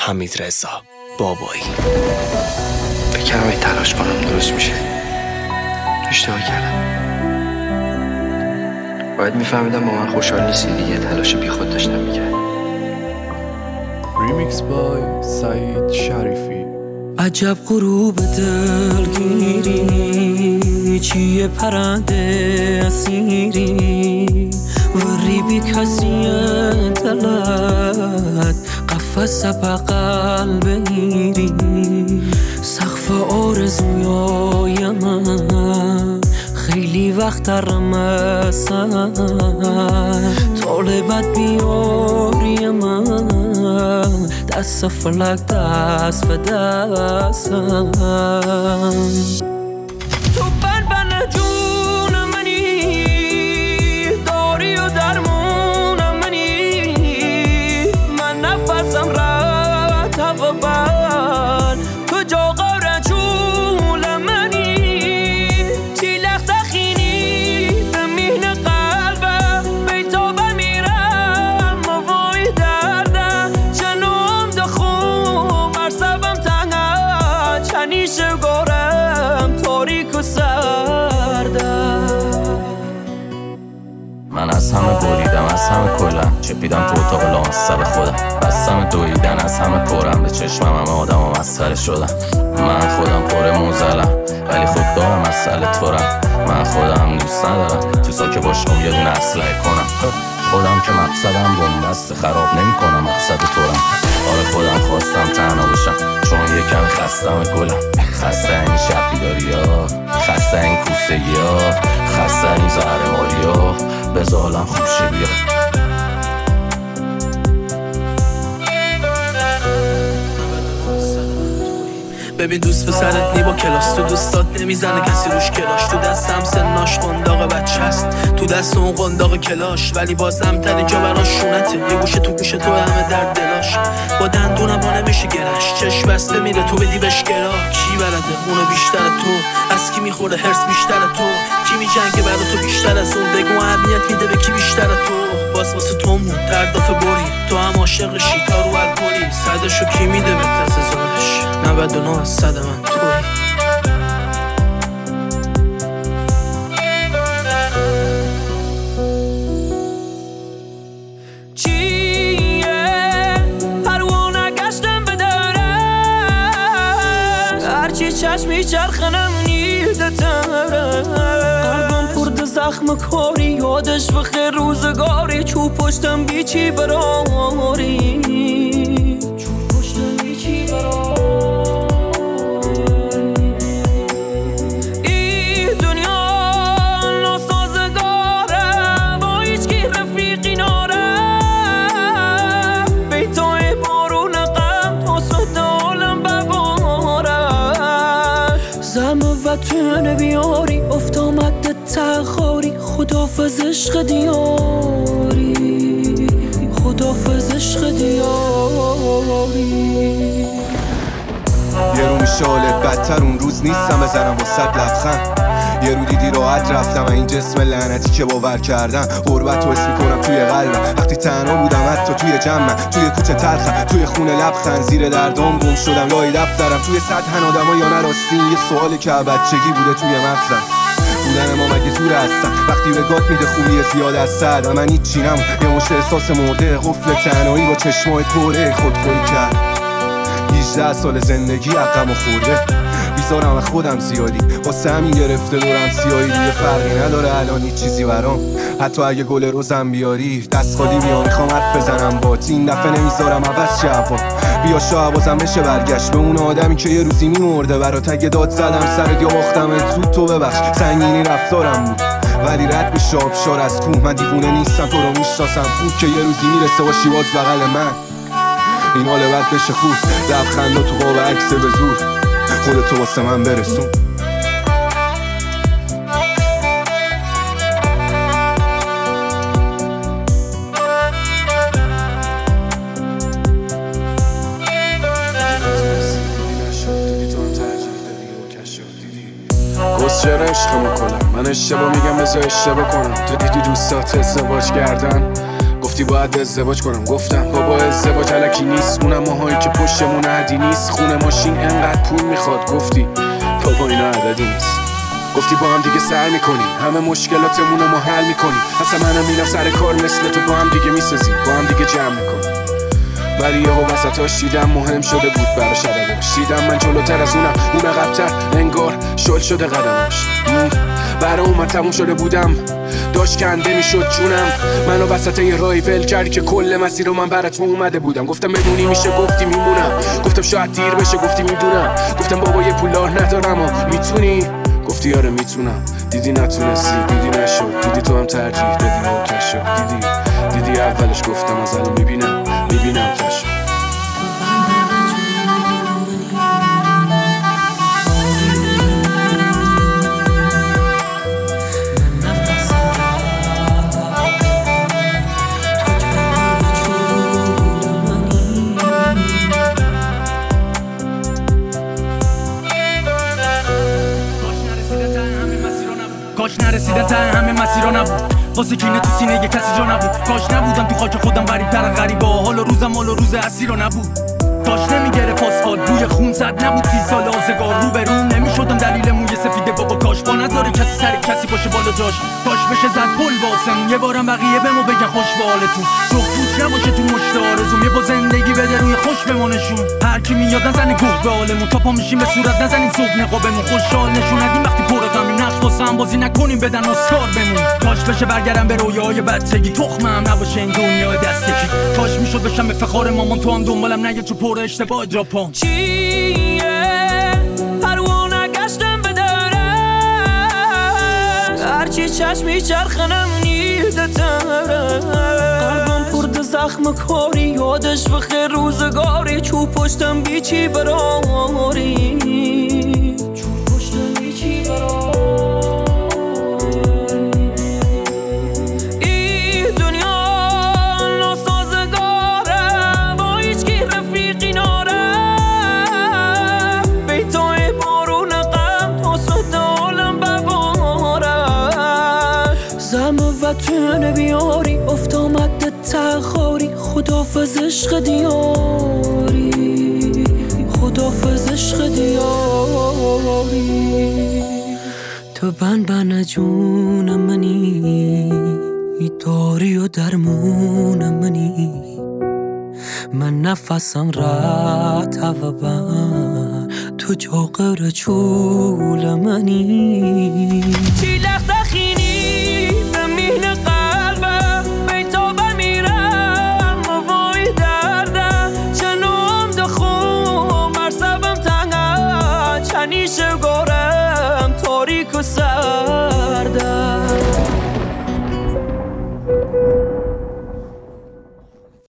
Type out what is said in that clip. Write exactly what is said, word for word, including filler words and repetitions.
حمیدرضا بابایی. فکرم ای تلاش کنم درست میشه. اشتباه کردم. باید میفهمیدم با من خوشحال نیستی دیگه. تلاش بی خود داشتم میکردم. ریمیکس بای سعید شریفی. عجب غروب دلگیری، چیه پرنده اسیری وری بی کسی دلت قفص بغل بگیری. سقف آرزویای من خیلی وقت رمسن، طالبت بیاری من دست فلک دست به دستم. تو بلبل جون منی، داری و درمون منی، من نفسم رد هوا بر تو جا غور جول منی. چی لخت خینی به مهن قلبم بیتا بمیرم وای دردم. جنوم دخوم مرسبم تنگم چنیشه گارم تاریک و سردم. من از همه بریدم از همه کلم، چپیدم تو اتاق لامس سر خودم. بستم دویدن از همه پرم، به چشمم همه آدم و مسخره شدم. من خودم پر موزلم ولی خود دارم مسئله تورم. من خودم دوست ندارم تو ساکه باشم یه دونه اسلحه کنم. خودم که مقصدم بومبست خراب نمی کنم مقصد تورم. آره خودم خواستم تنها بشم چون یه کمی خستم گلم. خسته این شب بیداری ها، خسته این کوسگی ها، خسته این زهرماری ها. بذار حالم خوب شه بیا. ببین دوست پسرت نی با کلاس، تو دوستات نمیزنه کسی روش کلاش. تو دستم سناش قنداق بچه هست، تو دست اون قنداق کلاش. ولی بازم تر اینجا براش شونته، یه گوشه تو گوشه تو همه درد دلاش. با دندونم با نمیشه گرش، چشم بسته میره تو بدی بهش گرا. کی بلده اونو بیشتر تو، از کی میخوره هرس بیشتر تو، کی میجنگه برا تو بیشتر از اون. بگو اهمیت میده به کی بیشتر تو. باز واسه تو مون درداتو بری، تو هم عاشق شیتا رو الکلی. صدشو کی میده به تزازارش، نود و نه از صد من توی. چیه پروانه گشتم به درش، هرچی چشمی چرخنم نیده تره. قلبم پرد زخم کاری، یادش بخیر روزگاری. چوب پشتم بیچی براری، چوب پشتم بیچی براری. این دنیا ناسازگاره، با هیچ کی رفیقی ناره. بیتای بارون غم تا صد عالم بباره. زم وطن بیاری افت آمد تخاری. خدافظ عشق دیاری، خدافظ عشق دیاری. یه رو میشه حالت بدتر، اون روز نیستم بزنم با صد لبخند. یه رو دیدی راحت رفتم و این جسم لعنتی که باور کردن. غربت رو حس میکنم توی قلبم وقتی تنها بودم، حتی توی جمعم، توی کوچه تلخم، توی خونه لبخند. زیر دردام گم شدم لای دفترم، توی سطح آدما یا نراستی. یه سوالی که بچگی بوده توی مغزم، بودن ما مگه زور هستن وقتی به گات میده خوبی زیاد از سر. من هیچی نمون، یه مشت احساس مرده، قفل تنهایی با چشمای پره. خودخوری کرد هجده سال زندگی عقم و خورده. بیزارم و خودم زیادی، واسه همین گرفته دورم سیاهی. دیگه فرقی نداره الان هیچ چیزی برام، حتی اگه گل روزم بیاری. دست خالی میام میخوام حرف بزنم بات، این دفعه نمیذارم عوض شه هوا. بیا شاید بازم بشه برگشت به اون آدمی که یه روزی میمرده برات. اگه داد زدم سرت یا باختمت زود تو ببخش، سنگینی رفتارم بود ولی رد میشه آبشار از کوه. من دیوونه نیستم تو رو میشناسم خوب، که یه روزی میرسه باشی باز بغل من. این حال بد بشه خوب، لبخندا تو قاب عکس به زور. خودتو واسه من برسون. گوز چرا عشق میکنم من اشتباه میگم بذار اشتباه کنم. تو دیدی دوستات ازدواج کردن، گفتی باید ازدواج کنم، گفتم بابا ازدواج الکی نیست، اونم ماهایی که پشتمون عدی نیست، خونه ماشین انقدر پول میخواد، گفتی بابا اینا عددی نیست. گفتی با هم دیگه سر میکنیم، همه مشکلاتمون رو ما حل میکنیم، اصلا منم میرم سر کار مثل تو، با هم دیگه میسازیم، با هم دیگه جمع میکنیم. ولی یهو وسطاش دیدم مهم شده بود براش عدداش، دیدم من جلوتر از اونم، اون عقب‌تر، انگار شل شده قدماش. برای اومد تموم شده بودم، داشت کنده میشد جونم، منو وسط یه راهی ول کردی که کل مسیر رو من برات اومده بودم. گفتم بدونی میشه، گفتی میمونم، گفتم شاید دیر بشه، گفتی میدونم، گفتم بابا یه پولار ندارم و میتونی، گفتی آره میتونم. دیدی نتونستی، دیدی نشد، دیدی تو هم ترجیح دادی و کشو، دیدی دیدی اولش گفتم از الان میبینم میبینم کشو. کاش نرسیدن ته همه مسیرا نبود، واسه کینه تو سینه یه کسی جا نبود، کاش نبودم تو خاک خودم غریب تر غریبا، حال و روزم حال و روز اسیرا نبود، کاش نمیگرفت آسفالت بوی خون صد نبود، سی سال آزگار رو به روم نمیشدم دلیل موی سفیده بابا، کاش با نذاره کسی سر کسی باشه بالا جاش، کاش بشه زد پل واسمون، یه بارم بقیه بمو بگن خوش به حالتون، جفت فوت نباشه تو مشت آرزوم، یه با زندگی بده روی خوش بمونشون، هر کی میاد نزنه گوه به حالمون، تا پا میشیم به صورت نزنیم صبح نقابمون، خوشحال نشون ندیم وقتی پر غمیم، نقش واسه هم بازی نکنیم بدن اسکار بمون، کاش بشه برگردم به رویاهای بچگی، تخمم نباشه این دنیا دستکی، کاش میشد بشم افتخار مامان، تو هم دنبالم نگه چو پر اشتباه ژاپن. چیه پروانه گشتم به درش، هرچی چشمی چرخنم نیده تره، قلبم پرد زخم کاری، یادش بخیر روزگاری، چوب پشتم بیچی براری، چوب پشتم بیچی براری، این دنیا ناسازگاره، با هیچ کی رفیقی ناره، بیتای بارون غم تا صد عالم بباره، زم وطن بیاری افت آمد تخاری، خدافز عشق دیاری، خدافز عشق دیاری، تو بن بن جون منی، داری و درمون منی، من نفسم رات و بن تو جاقر چول منی، چی لخت خینی زمین قلبم، بیتا بمیرم وای دردم، چنوم دخوم مرسبم تنگم، چنیش گارم تاریک و سر